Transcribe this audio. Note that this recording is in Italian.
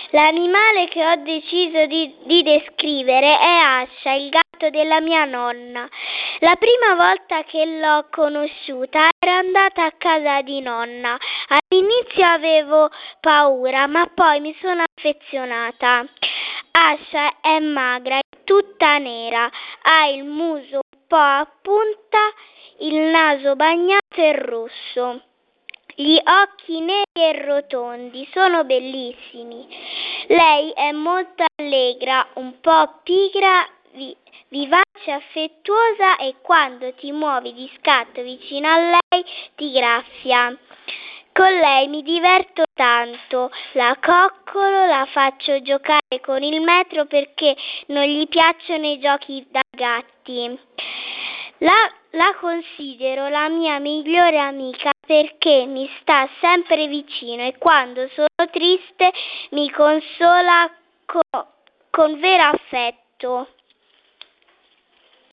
L'animale che ho deciso di descrivere è Ascia, il gatto della mia nonna. La prima volta che l'ho conosciuta ero andata a casa di nonna. All'inizio avevo paura, ma poi mi sono affezionata. Ascia è magra e tutta nera, ha il muso un po' a punta, il naso bagnato e rosso. Gli occhi neri e rotondi, sono bellissimi. Lei è molto allegra, un po' pigra, vivace, affettuosa e quando ti muovi di scatto vicino a lei ti graffia. Con lei mi diverto tanto, la coccolo, la faccio giocare con il metro perché non gli piacciono i giochi da gatti. La considero la mia migliore amica perché mi sta sempre vicino e quando sono triste mi consola con vero affetto.